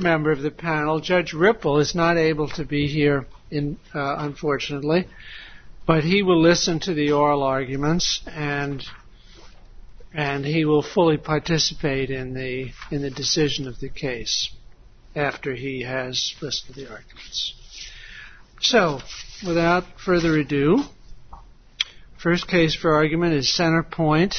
member of the panel, Judge Ripple, is not able to be here, unfortunately, but he will listen to the oral arguments and he will fully participate in the decision of the case after he has listened to the arguments. So, without further ado, first case for argument is Centerpoint.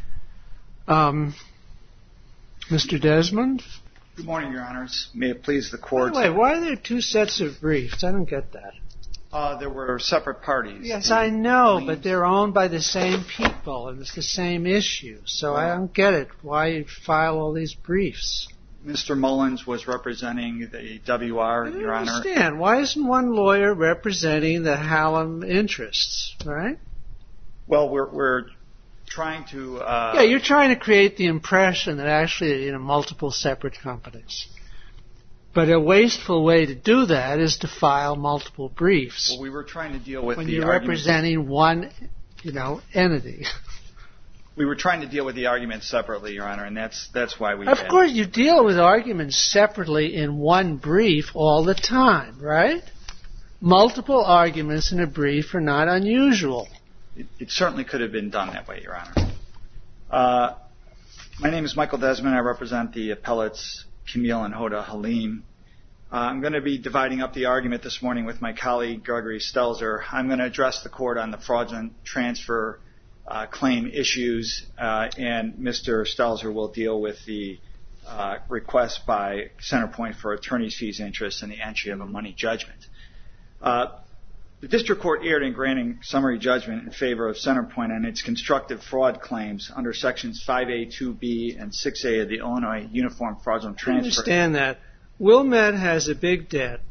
Mr. Desmond? Good morning, Your Honors. May it please the Court. By the way, why are there two sets of briefs? I don't get that. There were separate parties. Yes, I know, but they're owned by the same people, and it's the same issue. So I don't get it. Why you file all these briefs? Mr. Mullins was representing the WR, Your Honor. I understand. Why isn't one lawyer representing the Hallam interests, right? Well, we're trying to... Yeah, you're trying to create the impression that actually multiple separate companies. But a wasteful way to do that is to file multiple briefs. Well, we were trying to deal with when you're representing one, entity. We were trying to deal with the arguments separately, Your Honor, and that's why we... Of course, you deal with arguments separately in one brief all the time, right? Multiple arguments in a brief are not unusual. It certainly could have been done that way, Your Honor. My name is Michael Desmond. I represent the appellates Camille and Hoda Halim. I'm going to be dividing up the argument this morning with my colleague Gregory Stelzer. I'm going to address the Court on the fraudulent transfer claim issues, and Mr. Stelzer will deal with the request by Centerpoint for attorney's fees interest and the entry of a money judgment. The District Court erred in granting summary judgment in favor of Centerpoint on its constructive fraud claims under Sections 5A, 2B, and 6A of the Illinois Uniform Fraudulent Transfer. I understand that. Wilmette has a big debt,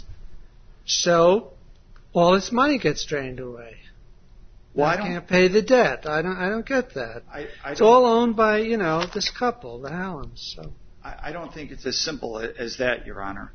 so all its money gets drained away. Well, I can't pay the debt. I don't get that. It's all owned by, this couple, the Hallams. So. I don't think it's as simple as that, Your Honor.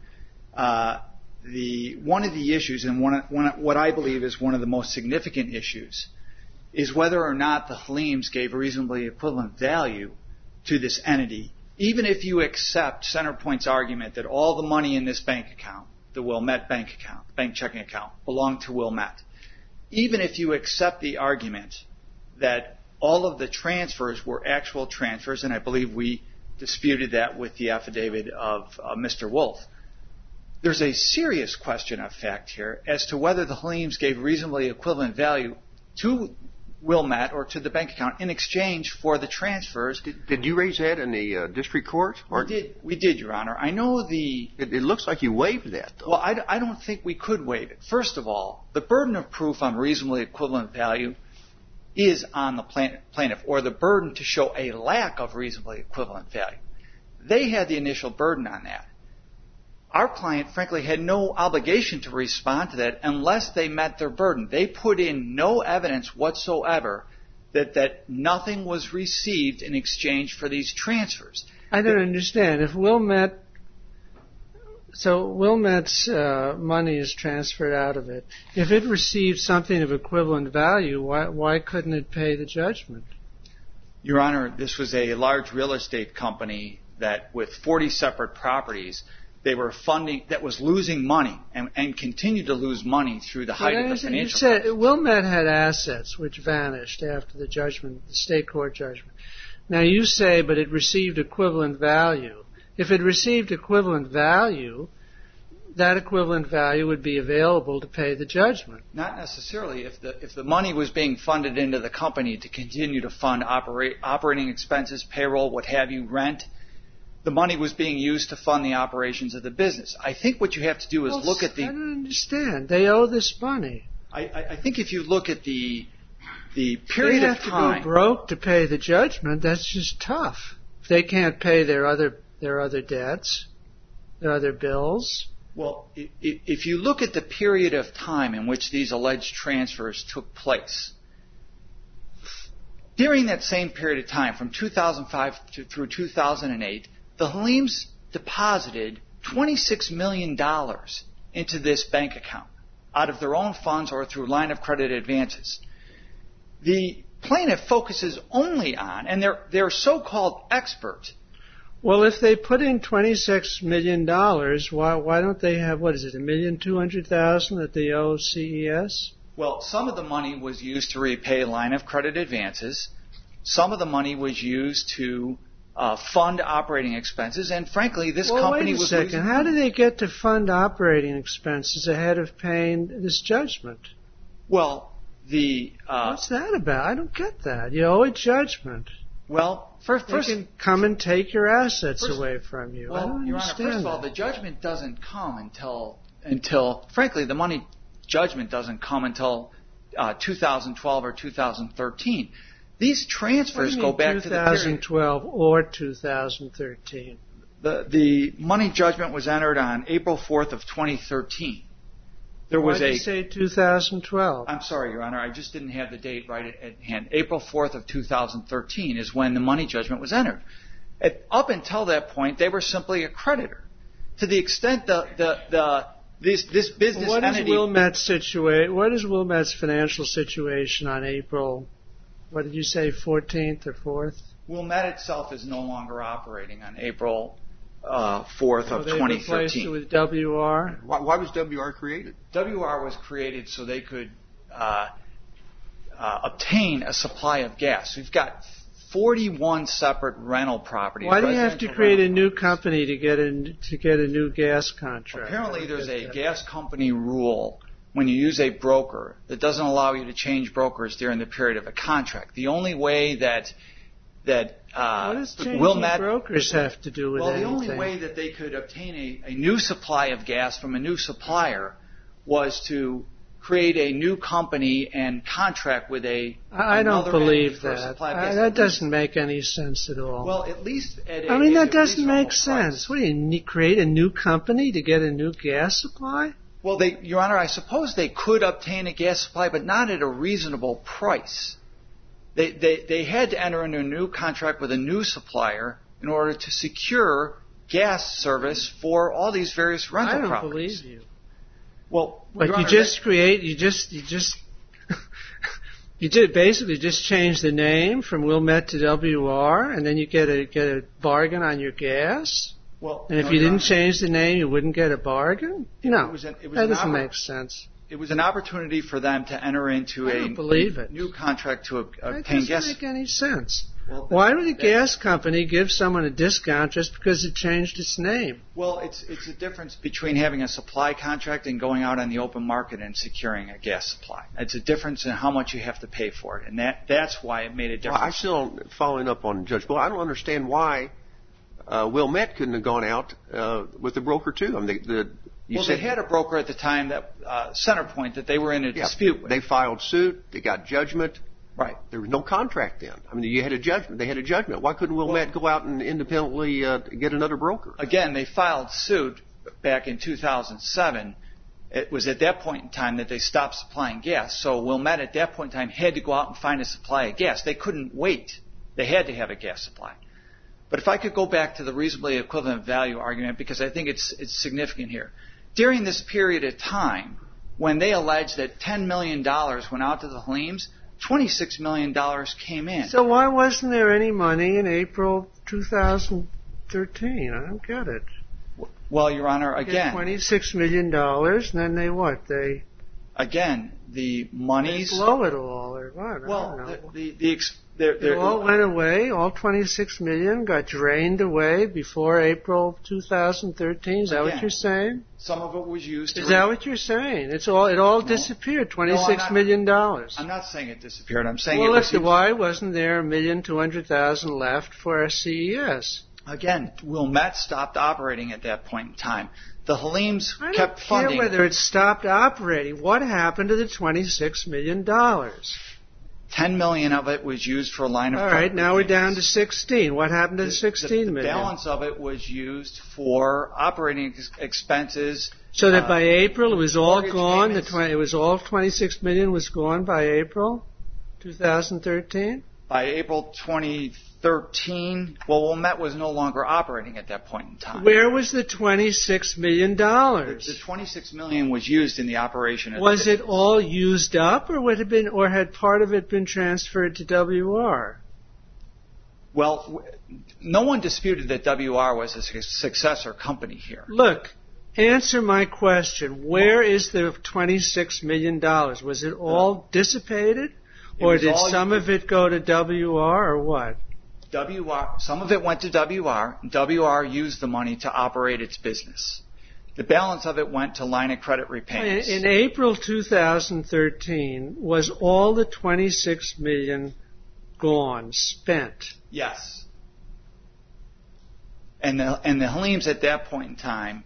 One of the issues, and what I believe is one of the most significant issues, is whether or not the Halims gave reasonably equivalent value to this entity, even if you accept Centerpoint's argument that all the money in this bank account, the Wilmette bank checking account, belonged to Wilmette. Even if you accept the argument that all of the transfers were actual transfers, and I believe we disputed that with the affidavit of Mr. Wolf, there's a serious question of fact here as to whether the Halims gave reasonably equivalent value to Wilmette or to the bank account in exchange for the transfers. Did you raise that in the district court? We did, Your Honor. I know It looks like you waived that, though. Well, I don't think we could waive it. First of all, the burden of proof on reasonably equivalent value is on the plaintiff, or the burden to show a lack of reasonably equivalent value. They had the initial burden on that. Our client, frankly, had no obligation to respond to that unless they met their burden. They put in no evidence whatsoever that nothing was received in exchange for these transfers. I don't understand. If Wilmette's money is transferred out of it, if it received something of equivalent value, why couldn't it pay the judgment? Your Honor, this was a large real estate company that, with 40 separate properties, they were funding, that was losing money and continued to lose money through the height of the financial crisis. Wilmette had assets which vanished after the judgment, the state court judgment. Now you say, but it received equivalent value. If it received equivalent value, that equivalent value would be available to pay the judgment. Not necessarily. If the money was being funded into the company to continue to fund operating expenses, payroll, what have you, rent, the money was being used to fund the operations of the business. I think what you have to do is look at the... I don't understand. They owe this money. I think if you look at the period of time... They have to go broke to pay the judgment. That's just tough. If they can't pay their other debts, their other bills... Well, if you look at the period of time in which these alleged transfers took place, during that same period of time, from 2005 through 2008, the Halims deposited $26 million into this bank account out of their own funds or through line of credit advances. The plaintiff focuses only on, and their so-called expert Well, if they put in $26 million, why don't they have, what is it, $1,200,000 that they owe CES? Well, some of the money was used to repay line of credit advances. Some of the money was used to fund operating expenses. And frankly, this company was wait a second. How did they get to fund operating expenses ahead of paying this judgment? Well, what's that about? I don't get that. You owe a judgment. Well, first they can come and take your assets away from you. Well, I don't Your Honor, understand first of all, the judgment doesn't come until frankly, the money judgment doesn't come until 2012 or 2013. These transfers go back to the period 2012 or 2013. The money judgment was entered on April 4th of 2013. Why did you say 2012? I'm sorry, Your Honor. I just didn't have the date right at hand. April 4th of 2013 is when the money judgment was entered. Up until that point, they were simply a creditor. To the extent this business entity... What is Wilmet's financial situation on April, what did you say, 14th or 4th? Wilmet itself is no longer operating on April 4th of 2013. They replaced it with WR? Why was WR created? WR was created so they could obtain a supply of gas. We've got 41 separate rental properties. Why do you have to create a new company to get a new gas contract? Apparently there's a gas company rule when you use a broker that doesn't allow you to change brokers during the period of a contract. The only way that what does changing brokers have to do with anything? Well, the only way that they could obtain a new supply of gas from a new supplier was to create a new company and contract with I don't believe that. That doesn't make any sense at all. Well, at least that doesn't make sense. What do you create a new company to get a new gas supply? Well, Your Honor, I suppose they could obtain a gas supply, but not at a reasonable price. They had to enter into a new contract with a new supplier in order to secure gas service for all these various rental properties. I don't believe you. Well, but Your Honor, you did basically just change the name from Wilmet to WR, and then you get a bargain on your gas. Well, and if you didn't change the name, you wouldn't get a bargain. That doesn't make sense. It was an opportunity for them to enter into a new contract to obtain gas. That doesn't make any sense. Well, why would a gas company give someone a discount just because it changed its name? Well, it's a difference between having a supply contract and going out on the open market and securing a gas supply. It's a difference in how much you have to pay for it, and that's why it made a difference. Well, I'm still following up on Judge Bull. I don't understand why Wilmet couldn't have gone out with the broker too. I mean, they had a broker at the time, that Centerpoint, that they were in a dispute with. They filed suit. They got judgment. Right. There was no contract then. I mean, you had a judgment. They had a judgment. Why couldn't Wilmet go out and independently get another broker? Again, they filed suit back in 2007. It was at that point in time that they stopped supplying gas. So Wilmet at that point in time had to go out and find a supply of gas. They couldn't wait. They had to have a gas supply. But if I could go back to the reasonably equivalent value argument, because I think it's significant here. During this period of time, when they alleged that $10 million went out to the Haleems, $26 million came in. So why wasn't there any money in April 2013? I don't get it. Well, Your Honor, again... $26 million, and then they what? Again, the monies... They blow it all, or what? Well, it all went away. All $26 million got drained away before April 2013. Is that what you're saying? Some of it was used to... Is that what you're saying? It all disappeared, $26 million. I'm not saying it disappeared. I'm saying why wasn't there $1,200,000 left for CES? Again, Wilmet stopped operating at that point in time. The Haleems kept funding... I don't care whether it stopped operating. What happened to the $26 million? $10 million of it was used for a line of credit. All right, now we're down to 16. What happened to the $16 million? The balance of it was used for operating expenses. So that by April it was all gone? It was all $26 million was gone by April 2013? By April 2013, Wilmet was no longer operating at that point in time. Where was the $26 million? The $26 million was used in the operation. Was it all used up, or had part of it been transferred to WR? Well, no one disputed that WR was a successor company here. Look, answer my question. Where is the $26 million? Was it all dissipated? Or did some of it go to WR or what? Some of it went to WR. WR used the money to operate its business. The balance of it went to line of credit repayments. In April 2013, was all the $26 million gone, spent? Yes. And the Haleems at that point in time,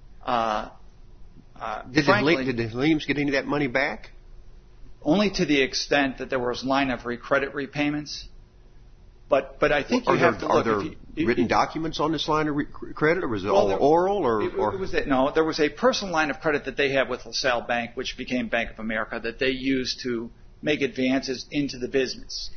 did the Haleems get any of that money back? Only to the extent that there was line of credit repayments. But I think you have to look. Are there written documents on this line of credit, or was it all oral? No, there was a personal line of credit that they had with LaSalle Bank, which became Bank of America, that they used to make advances into the business.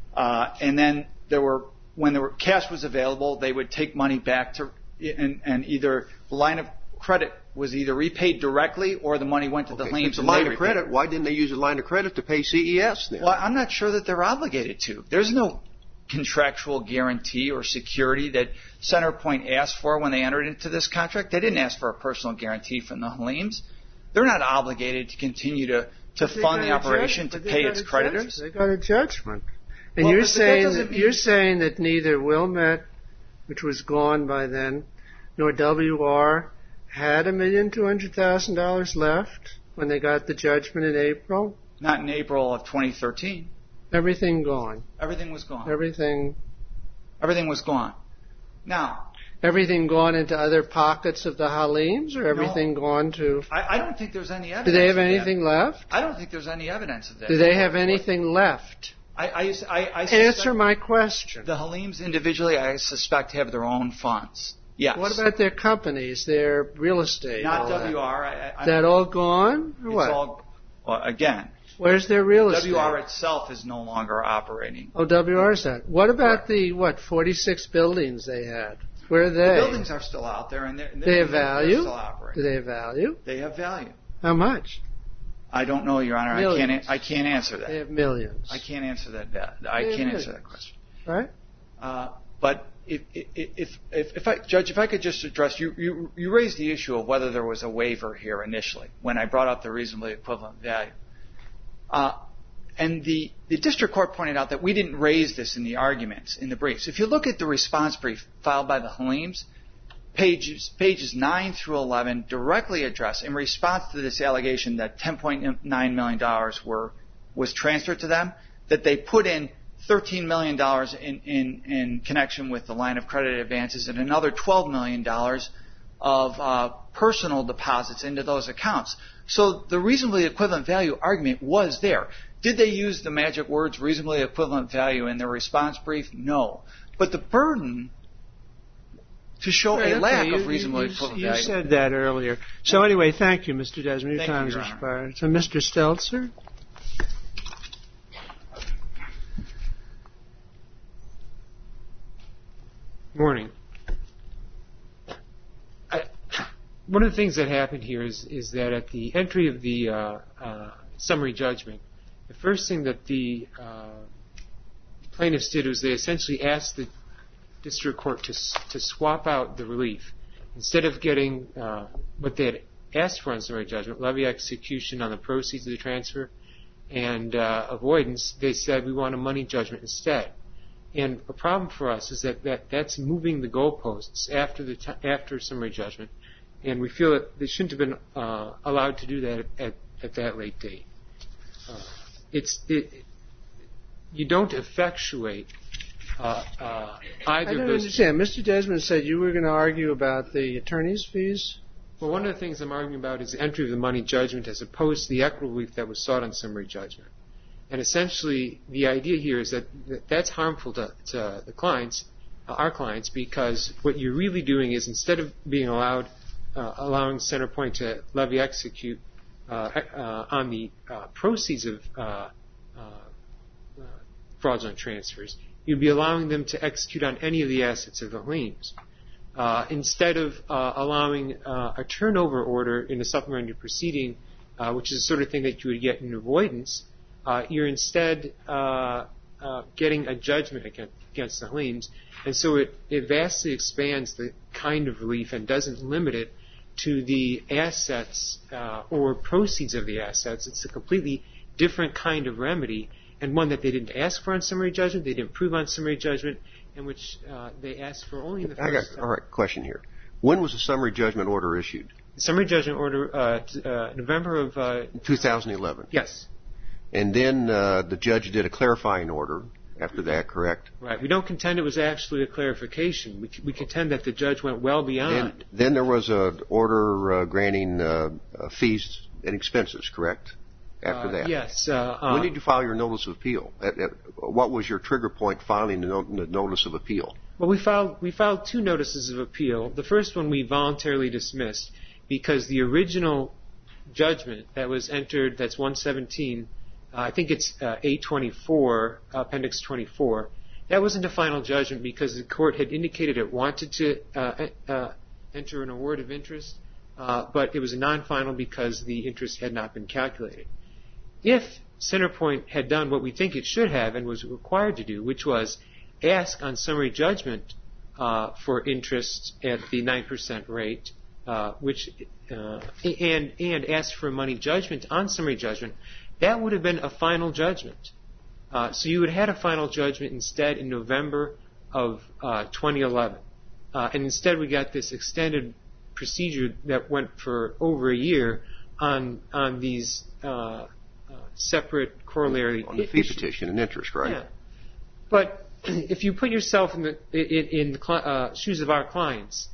And then when cash was available, they would take money back and either the line of credit was either repaid directly or the money went to the Haleems. The line of credit. Why didn't they use the line of credit to pay CES then? Well, I'm not sure that they're obligated to. There's no contractual guarantee or security that CenterPoint asked for when they entered into this contract. They didn't ask for a personal guarantee from the Haleems. They're not obligated to continue to fund the operation, to pay its creditors. They got a judgment. And you're saying that neither Wilmette, which was gone by then, nor WR had $1,200,000 left when they got the judgment in April? Not in April of 2013. Everything gone. Everything was gone. Everything was gone. Now, everything gone into other pockets of the Haleems, or everything gone to? I don't think there's any evidence. Do they have anything left? I don't think there's any evidence of that. Do they have anything left? I answer my question. The Haleems individually, I suspect, have their own funds. Yes. What about their companies, their real estate? Not WR. Is that all gone? Or what? Again. Where's their real estate? WR itself is no longer operating. Oh, WR's that. What about the 46 buildings they had? Where are they? The buildings are still out there, and they have value. Still operating. Do they have value? They have value. How much? I don't know, Your Honor. Millions. I can't answer that. They have millions. I can't answer that. I can't answer that question. Right. But Judge, if I could just address you raised the issue of whether there was a waiver here initially when I brought up the reasonably equivalent value. And the district court pointed out that we didn't raise this in the arguments, in the briefs. If you look at the response brief filed by the Haleems, pages 9 through 11 directly address, in response to this allegation that $10.9 million was transferred to them, that they put in $13 million in connection with the line of credit advances and another $12 million of personal deposits into those accounts. So the reasonably equivalent value argument was there. Did they use the magic words reasonably equivalent value in their response brief? No. But the burden to show a lack of reasonably equivalent value. You said that earlier. So anyway, thank you, Mr. Desmond. Your time has expired. So Mr. Stelzer? Morning. One of the things that happened here is that at the entry of the summary judgment, the first thing that the plaintiffs did was they essentially asked the district court to swap out the relief. Instead of getting what they had asked for in summary judgment, levy execution on the proceeds of the transfer and avoidance, they said we want a money judgment instead. And a problem for us is that's moving the goalposts after summary judgment, and we feel that they shouldn't have been allowed to do that at that late date. You don't effectuate either I don't understand. Mr. Desmond said you were going to argue about the attorney's fees? Well, one of the things I'm arguing about is the entry of the money judgment as opposed to the equitable relief that was sought on summary judgment. And essentially, the idea here is that's harmful to the clients, our clients, because what you're really doing is instead of being allowing CenterPoint to levy execute on the proceeds of fraudulent transfers, you'd be allowing them to execute on any of the assets of the Haleems. Instead of allowing a turnover order in a supplementary proceeding, which is the sort of thing that you would get in avoidance, you're instead getting a judgment against the Hellenes, and so it vastly expands the kind of relief and doesn't limit it to the assets or proceeds of the assets. It's a completely different kind of remedy, and one that they didn't ask for on summary judgment, they didn't prove on summary judgment, and which they asked for only in the first time. All right, question here. When was the summary judgment order issued? The summary judgment order, November of 2011. Yes. And then the judge did a clarifying order after that, correct? Right. We don't contend it was actually a clarification. We contend that the judge went well beyond. Then there was an order granting fees and expenses, correct? After that. Yes. When did you file your notice of appeal? What was your trigger point filing the notice of appeal? Well, we filed two notices of appeal. The first one we voluntarily dismissed because the original judgment that was entered, that's 117, I think it's 824, Appendix 24, that wasn't a final judgment because the court had indicated it wanted to enter an award of interest, but it was a non-final because the interest had not been calculated. If Centerpoint had done what we think it should have and was required to do, which was ask on summary judgment for interest at the 9% rate, and ask for a money judgment on summary judgment, that would have been a final judgment. So you would have had a final judgment instead in November of 2011. And instead we got this extended procedure that went for over a year on these separate corollary on the fee petition and interest, right? Yeah. But if you put yourself in the shoes of our clients,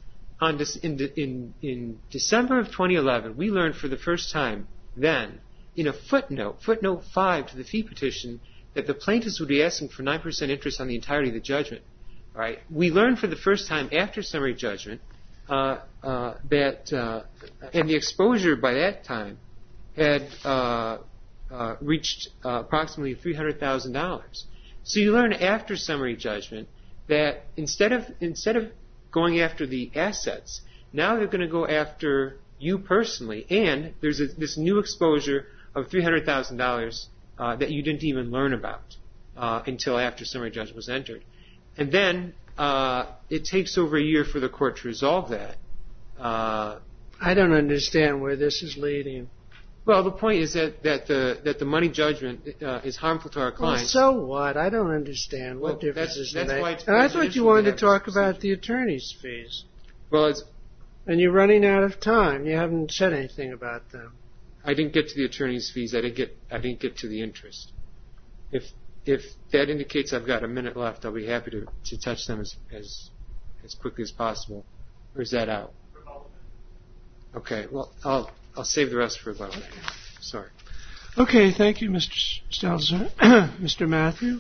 in December of 2011, we learned for the first time then, in a footnote 5 to the fee petition, that the plaintiffs would be asking for 9% interest on the entirety of the judgment. All right? We learned for the first time after summary judgment that and the exposure by that time had reached approximately $300,000. So you learn after summary judgment that instead of going after the assets, now they're going to go after you personally, and there's this new exposure of $300,000 that you didn't even learn about until after summary judgment was entered. And then it takes over a year for the court to resolve that. I don't understand where this is leading. Well, the point is that the money judgment is harmful to our clients. Well, so what? I don't understand what difference does it make. And I thought you wanted to talk about the attorney's fees. Well, and you're running out of time. You haven't said anything about them. I didn't get to the attorney's fees. I didn't get to the interest. If that indicates I've got a minute left, I'll be happy to touch them as quickly as possible. Or is that out? Okay. Well, I'll save the rest for about a minute. Sorry. Okay. Thank you, Mr. Stelzer. Mr. Matthew.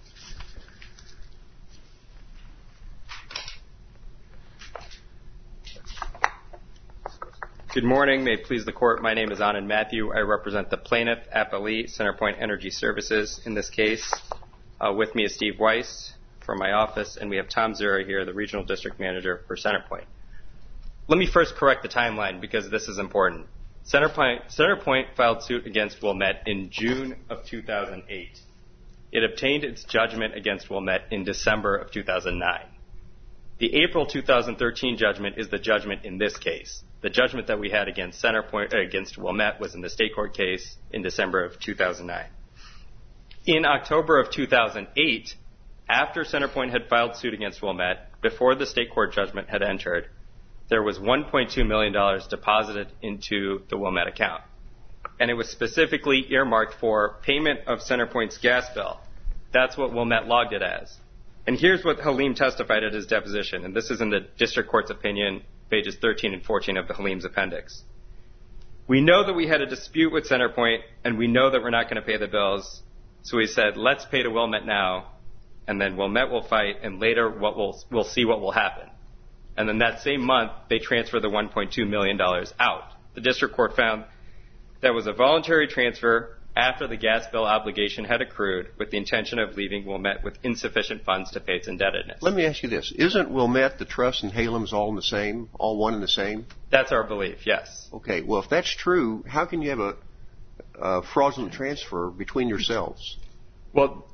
Good morning. May it please the Court. My name is Anand Matthew. I represent the plaintiff, Appellee, Centerpoint Energy Services in this case. With me is Steve Weiss from my office, and we have Tom Zura here, the Regional District Manager for Centerpoint. Let me first correct the timeline because this is important. Centerpoint filed suit against Wilmette in June of 2008. It obtained its judgment against Wilmette in December of 2009. The April 2013 judgment is the judgment in this case. The judgment that we had against against Wilmette was in the state court case in December of 2009. In October of 2008, after Centerpoint had filed suit against Wilmette, before the state court judgment had entered, there was $1.2 million deposited into the Wilmette account. And it was specifically earmarked for payment of Centerpoint's gas bill. That's what Wilmette logged it as. And here's what Halim testified at his deposition, and this is in the district court's opinion, pages 13 and 14 of the Halim's appendix. We know that we had a dispute with Centerpoint, and we know that we're not going to pay the bills. So we said, let's pay to Wilmette now, and then Wilmette will fight, and later we'll see what will happen. And then that same month, they transferred the $1.2 million out. The district court found that was a voluntary transfer after the gas bill obligation had accrued with the intention of leaving Wilmette with insufficient funds to pay its indebtedness. Let me ask you this. Isn't Wilmette, the trust, and Halim's all in the same, all one and the same? That's our belief, yes. Okay. Well, if that's true, how can you have a fraudulent transfer between yourselves? Well,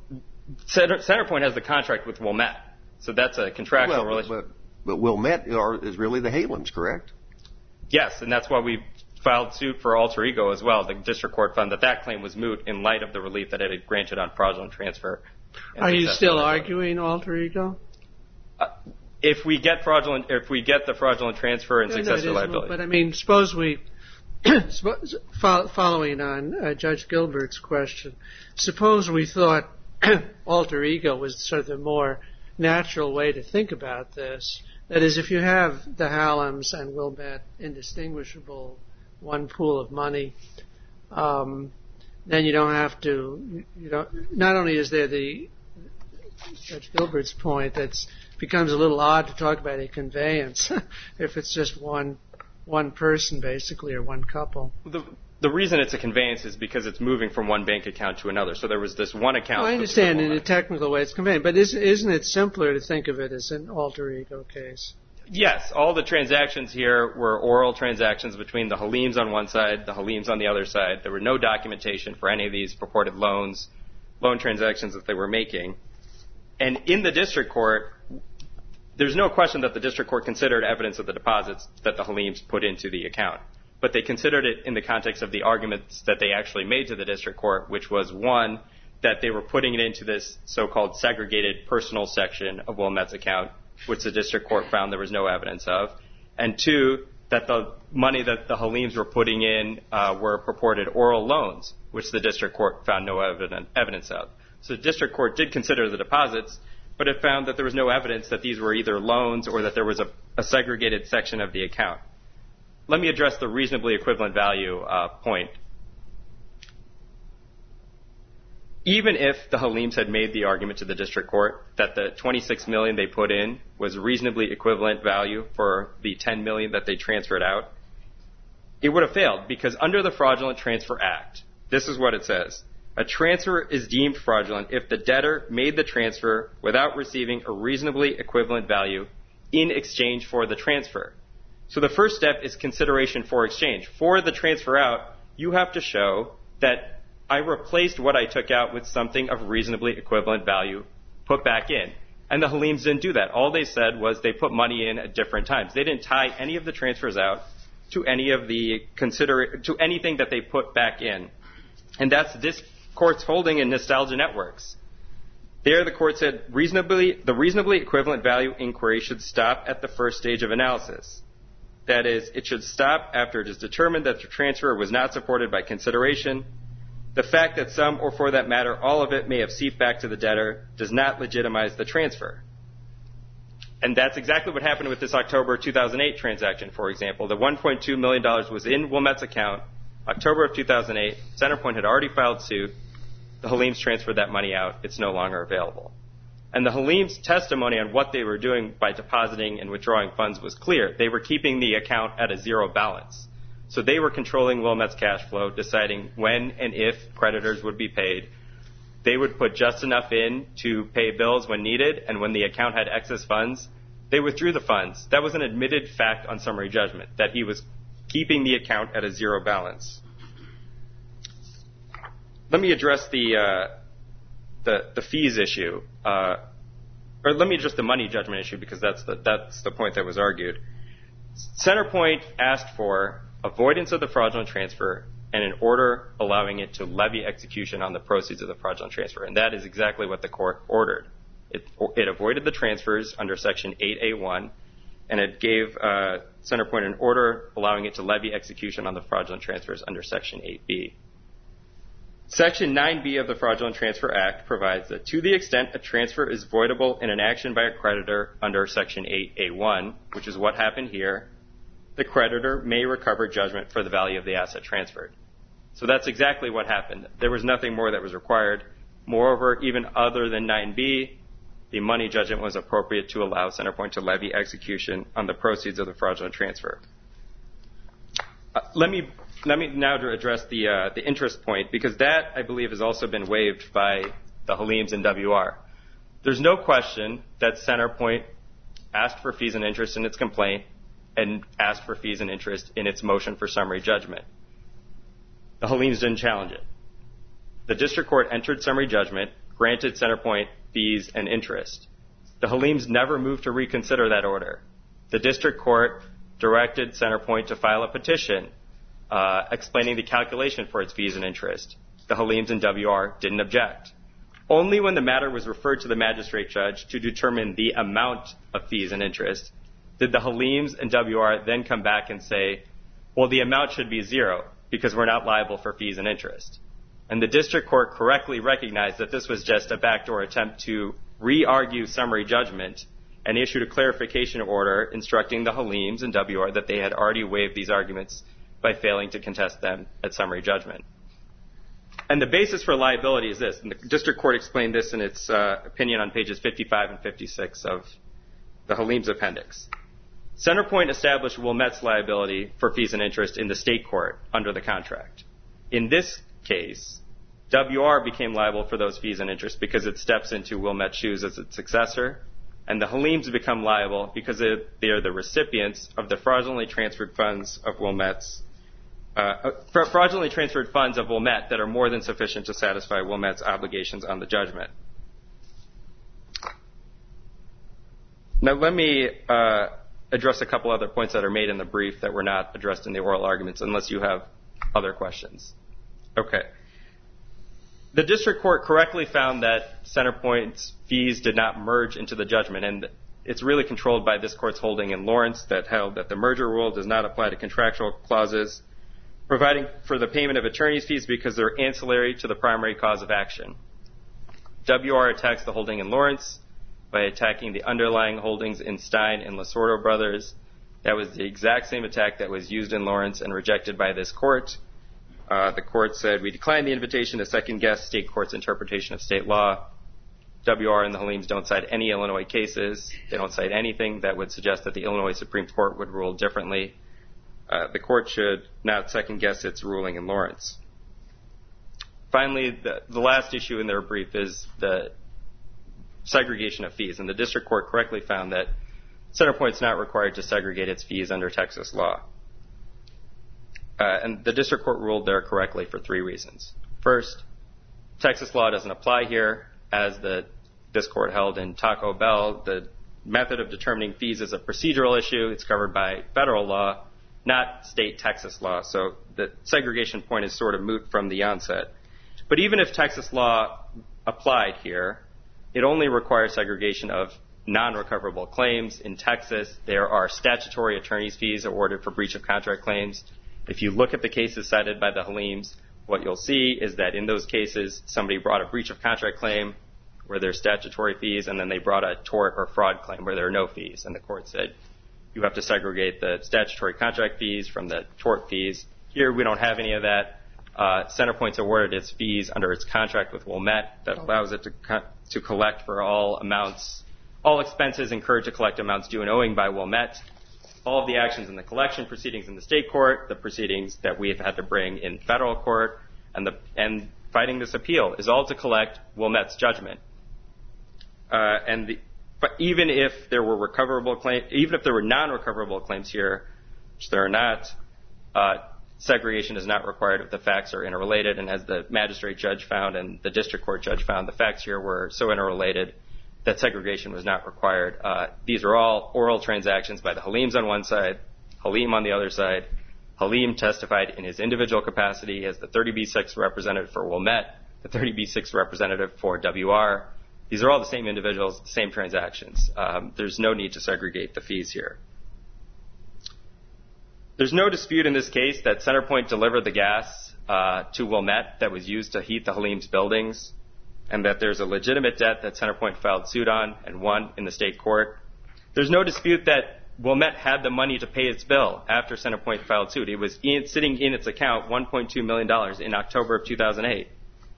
Centerpoint has the contract with Wilmette, so that's a contractual relationship. But Wilmette is really the Halens, correct? Yes, and that's why we filed suit for alter ego as well. The district court found that claim was moot in light of the relief that it had granted on fraudulent transfer. Are you still arguing alter ego? If we get the fraudulent transfer and successful liability. But I mean, suppose we, following on Judge Gilbert's question, suppose we thought alter ego was sort of the more natural way to think about this. That is, if you have the Hallems and Wilmette indistinguishable, one pool of money, then you don't have to. Not only is there the Judge Gilbert's point that becomes a little odd to talk about a conveyance if it's just one person basically or one couple. The reason it's a conveyance is because it's moving from one bank account to another. So there was this one account. Well, I understand in a technical way it's conveying, but isn't it simpler to think of it as an alter ego case? Yes, all the transactions here were oral transactions between the Halems on one side, the Halems on the other side. There were no documentation for any of these purported loan transactions that they were making. And in the district court, there's no question that the district court considered evidence of the deposits that the Halems put into the account. But they considered it in the context of the arguments that they actually made to the district court, which was, one, that they were putting it into this so-called segregated personal section of Wilmette's account, which the district court found there was no evidence of, and two, that the money that the Halems were putting in were purported oral loans, which the district court found no evidence of. So the district court did consider the deposits, but it found that there was no evidence that these were either loans or that there was a segregated section of the account. Let me address the reasonably equivalent value point. Even if the Halems had made the argument to the district court that the $26 million they put in was reasonably equivalent value for the $10 million that they transferred out, it would have failed because under the Fraudulent Transfer Act, this is what it says. A transfer is deemed fraudulent if the debtor made the transfer without receiving a reasonably equivalent value in exchange for the transfer. So the first step is consideration for exchange. For the transfer out, you have to show that I replaced what I took out with something of reasonably equivalent value put back in. And the Halems didn't do that. All they said was they put money in at different times. They didn't tie any of the transfers out to any of to anything that they put back in. And that's this court's holding in Nostalgia Networks. There the court said the reasonably equivalent value inquiry should stop at the first stage of analysis. That is, it should stop after it is determined that the transfer was not supported by consideration. The fact that some, or for that matter, all of it may have seeped back to the debtor does not legitimize the transfer. And that's exactly what happened with this October 2008 transaction, for example. The $1.2 million was in Wilmette's account. October of 2008, Centerpoint had already filed suit. The Halems transferred that money out. It's no longer available. And the Halems' testimony on what they were doing by depositing and withdrawing funds was clear. They were keeping the account at a zero balance. So they were controlling Wilmette's cash flow, deciding when and if creditors would be paid. They would put just enough in to pay bills when needed, and when the account had excess funds, they withdrew the funds. That was an admitted fact on summary judgment, that he was keeping the account at a zero balance. Let me address the fees issue, or let me address the money judgment issue because that's the point that was argued. Centerpoint asked for avoidance of the fraudulent transfer and an order allowing it to levy execution on the proceeds of the fraudulent transfer, and that is exactly what the court ordered. It avoided the transfers under Section 8A1, and it gave Centerpoint an order allowing it to levy execution on the fraudulent transfers under Section 8B. Section 9B of the Fraudulent Transfer Act provides that to the extent a transfer is voidable in an action by a creditor under Section 8A1, which is what happened here, the creditor may recover judgment for the value of the asset transferred. So that's exactly what happened. There was nothing more that was required. Moreover, even other than 9B, the money judgment was appropriate to allow Centerpoint to levy execution on the proceeds of the fraudulent transfer. Let me now address the interest point, because that, I believe, has also been waived by the Halems and WR. There's no question that Centerpoint asked for fees and interest in its complaint and asked for fees and interest in its motion for summary judgment. The Halems didn't challenge it. The district court entered summary judgment granted Centerpoint fees and interest. The Haleems never moved to reconsider that order. The district court directed Centerpoint to file a petition explaining the calculation for its fees and interest. The Haleems and WR didn't object. Only when the matter was referred to the magistrate judge to determine the amount of fees and interest did the Haleems and WR then come back and say, well, the amount should be zero because we're not liable for fees and interest. And the district court correctly recognized that this was just a backdoor attempt to re-argue summary judgment and issued a clarification order instructing the Haleems and WR that they had already waived these arguments by failing to contest them at summary judgment. And the basis for liability is this, and the district court explained this in its opinion on pages 55 and 56 of the Haleems appendix. Centerpoint established Wilmette's liability for fees and interest in the state court under the contract. In this case, WR became liable for those fees and interest because it steps into Wilmette's shoes as its successor, and the Haleems become liable because they are the recipients of the fraudulently transferred funds of Wilmette's fraudulently transferred funds of Wilmette that are more than sufficient to satisfy Wilmette's obligations on the judgment. Now let me address a couple other points that are made in the brief that were not addressed in the oral arguments, unless you have other questions. Okay. The district court correctly found that Centerpoint's fees did not merge into the judgment, and it's really controlled by this court's holding in Lawrence that held that the merger rule does not apply to contractual clauses providing for the payment of attorney's fees because they're ancillary to the primary cause of action. WR attacks the holding in Lawrence by attacking the underlying holdings in Stein and Lasordo Brothers. That was the exact same attack that was used in Lawrence and rejected by this court. The court said, we decline the invitation to second-guess state court's interpretation of state law. WR and the Haleems don't cite any Illinois cases. They don't cite anything that would suggest that the Illinois Supreme Court would rule differently. The court should not second-guess its ruling in Lawrence. Finally, the last issue in their brief is the segregation of fees, and the district court correctly found that Centerpoint's not required to segregate its fees under Texas law. And the district court ruled there correctly for three reasons. First, Texas law doesn't apply here. As this court held in Taco Bell, the method of determining fees is a procedural issue. It's covered by federal law, not state Texas law. So the segregation point is sort of moot from the onset. But even if Texas law applied here, it only requires segregation of non-recoverable claims. In Texas, there are statutory attorney's fees awarded for breach of contract claims. If you look at the cases cited by the Haleems, what you'll see is that in those cases, somebody brought a breach of contract claim where there's statutory fees, and then they brought a tort or fraud claim where there are no fees. And the court said, you have to segregate the statutory contract fees from the tort fees. Here, we don't have any of that. Centerpoint's awarded its fees under its contract with Wilmette that allows it to collect for all expenses incurred to collect amounts due and owing by Wilmette. All of the actions in the collection proceedings in the state court, the proceedings that we have had to bring in federal court, and fighting this appeal is all to collect Wilmette's judgment. But even if there were non-recoverable claims here, which there are not, segregation is not required if the facts are interrelated. And as the magistrate judge found and the district court judge found, the facts here were so interrelated that segregation was not required. These are all oral transactions by the Haleems on one side, Haleem on the other side. Haleem testified in his individual capacity as the 30B6 representative for Wilmette, the 30B6 representative for WR. These are all the same individuals, the same transactions. There's no need to segregate the fees here. There's no dispute in this case that Centerpoint delivered the gas to Wilmette that was used to heat the Haleems buildings, and that there's a legitimate debt that Centerpoint filed suit on and won in the state court. There's no dispute that Wilmette had the money to pay its bill after Centerpoint filed suit. It was sitting in its account $1.2 million in October of 2008.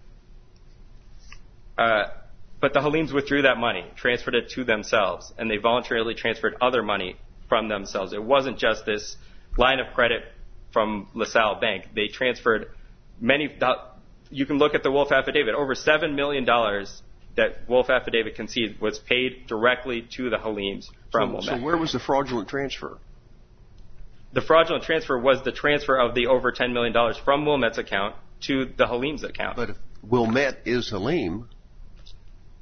But the Haleems withdrew that money, transferred it to themselves, and they voluntarily transferred other money from themselves. It wasn't just this line of credit from LaSalle Bank. They transferred you can look at the Wolf Affidavit. Over $7 million that Wolf Affidavit conceded was paid directly to the Haleems from Wilmette. So where was the fraudulent transfer? The fraudulent transfer was the transfer of the over $10 million from Wilmette's account to the Haleems account. But if Wilmette is Haleem,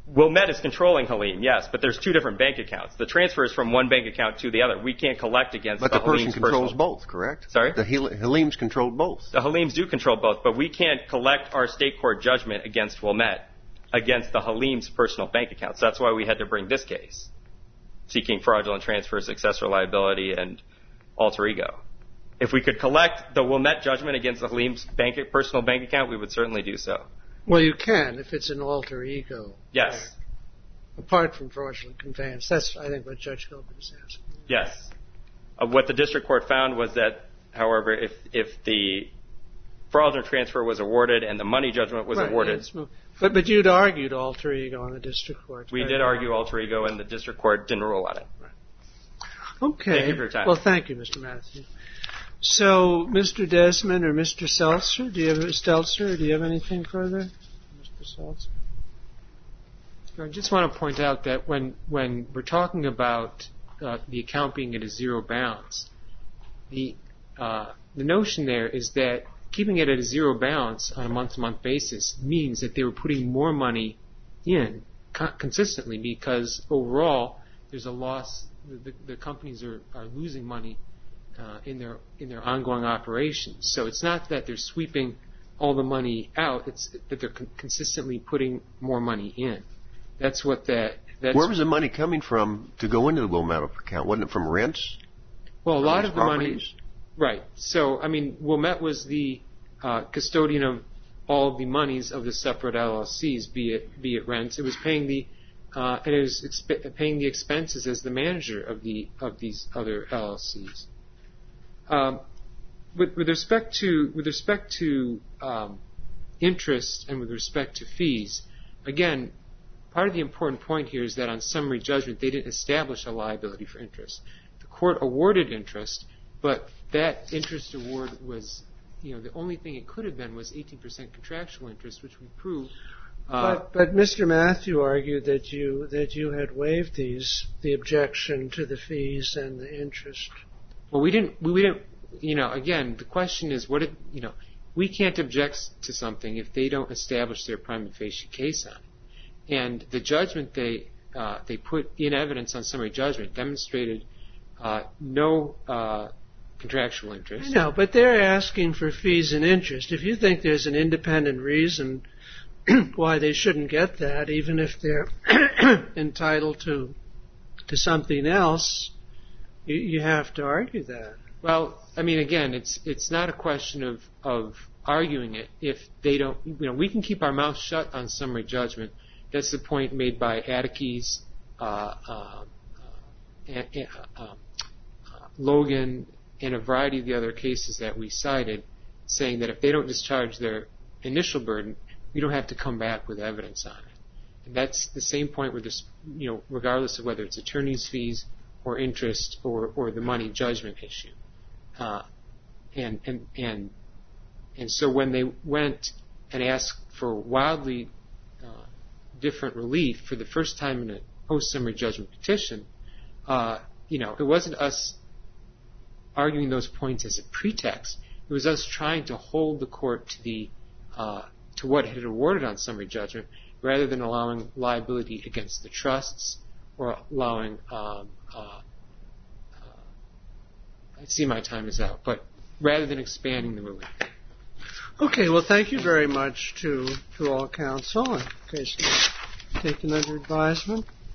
Wilmette is controlling Halim, yes, but there's two different bank accounts. The transfer is from one bank account to the other. We can't collect against but the person Halim's controls personal. both, correct? Sorry? The Halims control both. The Halims do control both, but we can't collect our state court judgment against Wilmette against the Halim's personal bank accounts. That's why we had to bring this case, seeking fraudulent transfer, successor liability, and alter ego. If we could collect the Wilmette judgment against the Halim's personal bank account, we would certainly do so. Well, you can if it's an alter ego. Yes. Apart from fraudulent conveyance. That's, I think, what Judge Gilbert is asking. Yes. What the district court found was that, however, if the fraudulent transfer was awarded and the money judgment was awarded. Yes, but you'd argued alter ego on the district court. We did argue alter ego, and the district court didn't rule on it. Right. Okay. Thank you for your time. Well, thank you, Mr. Matthew. So, Mr. Desmond or Mr. Seltzer, do you have anything further? Mr. Seltzer? I just want to point out that when we're talking about the account being at a zero balance, the notion there is that keeping it at a zero balance on a month-to-month basis means that they were putting more money in consistently, because overall there's a loss. The companies are losing money in their ongoing operations. So it's not that they're sweeping all the money out; it's that they're consistently putting more money in. That's what that. Where was the money coming from to go into the Wilmette account? Wasn't it from rents? Well, a lot of the properties? money. Right. So, I mean, Wilmette was the custodian of all of the monies of the separate LLCs, be it rents. It was paying the paying the expenses as the manager of these other LLCs. With respect to interest and with respect to fees, again, part of the important point here is that on summary judgment they didn't establish a liability for interest. The court awarded interest, but that interest award was, the only thing it could have been was 18% contractual interest, which we proved. But Mr. Matthew argued that you had waived the objection to the fees and the interest. Well, we didn't. Again, the question is, we can't object to something if they don't establish their prima facie case on it. And the judgment they put in evidence on summary judgment demonstrated no contractual interest. No, but they're asking for fees and interest. If you think there's an independent reason why they shouldn't get that, even if they're entitled to something else, you have to argue that. Well, I mean, again, it's not a question of arguing it if they don't. We can keep our mouth shut on summary judgment. That's the point made by Atticus, Logan, and a variety of the other cases that we cited, saying that if they don't discharge their initial burden, we don't have to come back with evidence on it. And that's the same point with this, regardless of whether it's attorney's fees or interest or the money judgment issue. And so when they went and asked for wildly different relief for the first time in a post-summary judgment petition, it wasn't us arguing those points as a pretext. It was us trying to hold the court to what it had awarded on summary judgment, rather than allowing liability against the trusts or allowing. I see my time is out, but rather than expanding the relief. Okay, well, thank you very much to all counsel. In case taken under advisement.